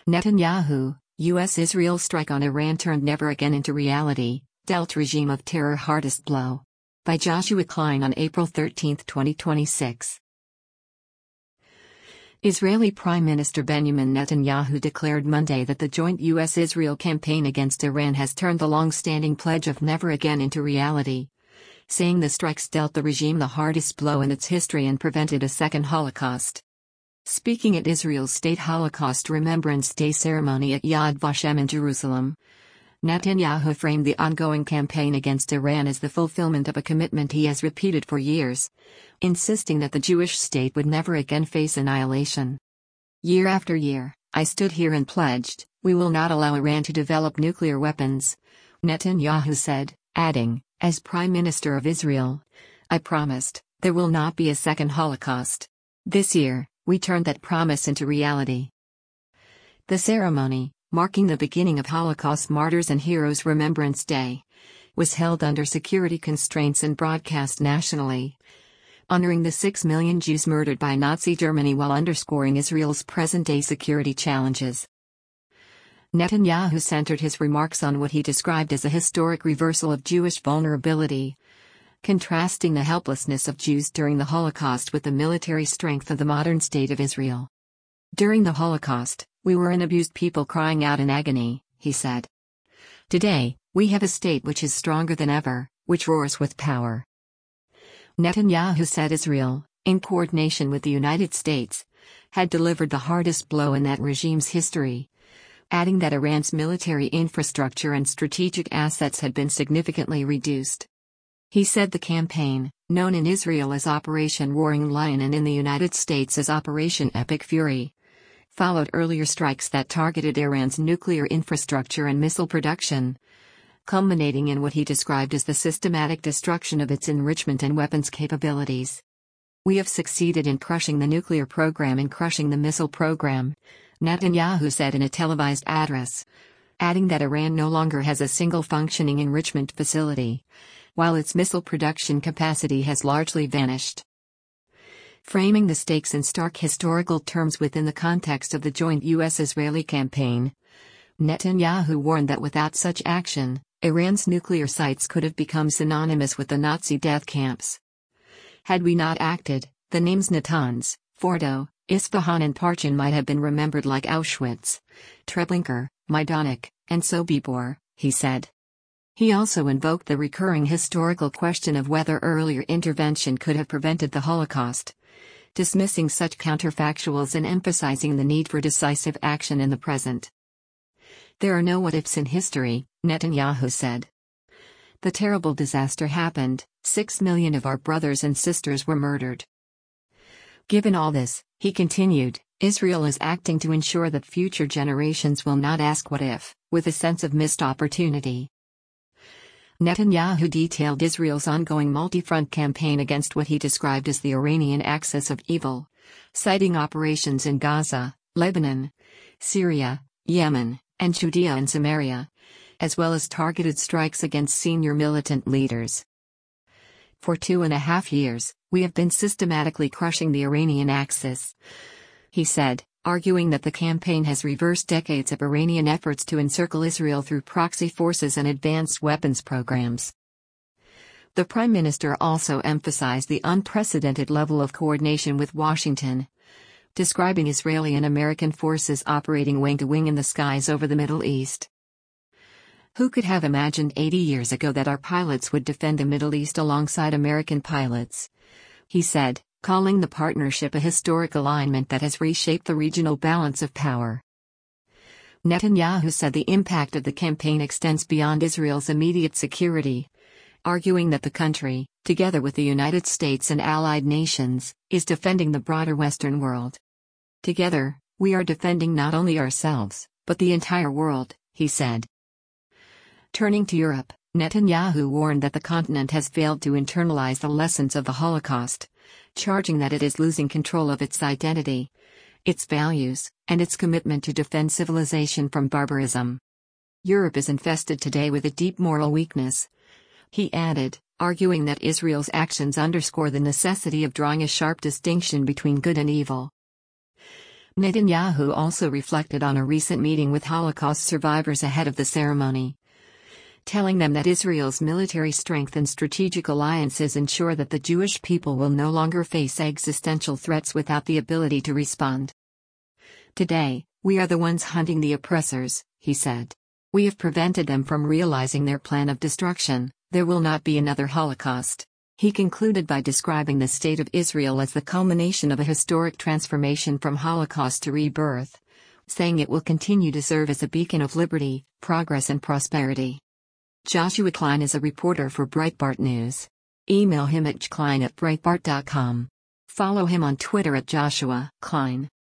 Netanyahu, U.S.-Israel strike on Iran turned never again into reality, dealt regime of terror hardest blow. By Joshua Klein on April 13, 2026. Israeli Prime Minister Benjamin Netanyahu declared Monday that the joint U.S.-Israel campaign against Iran has turned the long-standing pledge of never again into reality, saying the strikes dealt the regime the hardest blow in its history and prevented a second Holocaust. Speaking at Israel's State Holocaust Remembrance Day ceremony at Yad Vashem in Jerusalem, Netanyahu framed the ongoing campaign against Iran as the fulfillment of a commitment he has repeated for years, insisting that the Jewish state would never again face annihilation. Year after year, I stood here and pledged, we will not allow Iran to develop nuclear weapons, Netanyahu said, adding, as Prime Minister of Israel, I promised, there will not be a second Holocaust. This year, we turned that promise into reality. The ceremony, marking the beginning of Holocaust Martyrs and Heroes Remembrance Day, was held under security constraints and broadcast nationally, honoring the 6 million Jews murdered by Nazi Germany while underscoring Israel's present-day security challenges. Netanyahu centered his remarks on what he described as a historic reversal of Jewish vulnerability, contrasting the helplessness of Jews during the Holocaust with the military strength of the modern state of Israel. During the Holocaust, we were an abused people crying out in agony, he said. Today, we have a state which is stronger than ever, which roars with power. Netanyahu said Israel, in coordination with the United States, had delivered the hardest blow in that regime's history, adding that Iran's military infrastructure and strategic assets had been significantly reduced. He said the campaign, known in Israel as Operation Roaring Lion and in the United States as Operation Epic Fury, followed earlier strikes that targeted Iran's nuclear infrastructure and missile production, culminating in what he described as the systematic destruction of its enrichment and weapons capabilities. We have succeeded in crushing the nuclear program and crushing the missile program, Netanyahu said in a televised address, adding that Iran no longer has a single functioning enrichment facility, while its missile production capacity has largely vanished. Framing the stakes in stark historical terms within the context of the joint U.S.-Israeli campaign, Netanyahu warned that without such action, Iran's nuclear sites could have become synonymous with the Nazi death camps. Had we not acted, the names Natanz, Fordo, Isfahan and Parchin might have been remembered like Auschwitz, Treblinka, Majdanek, and Sobibor, he said. He also invoked the recurring historical question of whether earlier intervention could have prevented the Holocaust, dismissing such counterfactuals and emphasizing the need for decisive action in the present. There are no what-ifs in history, Netanyahu said. The terrible disaster happened, 6 million of our brothers and sisters were murdered. Given all this, he continued, Israel is acting to ensure that future generations will not ask what if, with a sense of missed opportunity. Netanyahu detailed Israel's ongoing multi-front campaign against what he described as the Iranian axis of evil, citing operations in Gaza, Lebanon, Syria, Yemen, and Judea and Samaria, as well as targeted strikes against senior militant leaders. For 2.5 years, we have been systematically crushing the Iranian axis, he said, arguing that the campaign has reversed decades of Iranian efforts to encircle Israel through proxy forces and advanced weapons programs. The Prime Minister also emphasized the unprecedented level of coordination with Washington, describing Israeli and American forces operating wing-to-wing in the skies over the Middle East. Who could have imagined 80 years ago that our pilots would defend the Middle East alongside American pilots? He said, calling the partnership a historic alignment that has reshaped the regional balance of power. Netanyahu said the impact of the campaign extends beyond Israel's immediate security, arguing that the country, together with the United States and allied nations, is defending the broader Western world. Together, we are defending not only ourselves, but the entire world, he said. Turning to Europe, Netanyahu warned that the continent has failed to internalize the lessons of the Holocaust, charging that it is losing control of its identity, its values, and its commitment to defend civilization from barbarism. Europe is infested today with a deep moral weakness, he added, arguing that Israel's actions underscore the necessity of drawing a sharp distinction between good and evil. Netanyahu also reflected on a recent meeting with Holocaust survivors ahead of the ceremony, telling them that Israel's military strength and strategic alliances ensure that the Jewish people will no longer face existential threats without the ability to respond. "Today, we are the ones hunting the oppressors," he said. "We have prevented them from realizing their plan of destruction. There will not be another Holocaust." He concluded by describing the state of Israel as the culmination of a historic transformation from Holocaust to rebirth, saying it will continue to serve as a beacon of liberty, progress and prosperity. Joshua Klein is a reporter for Breitbart News. Email him at jklein@breitbart.com. Follow him on Twitter at Joshua Klein.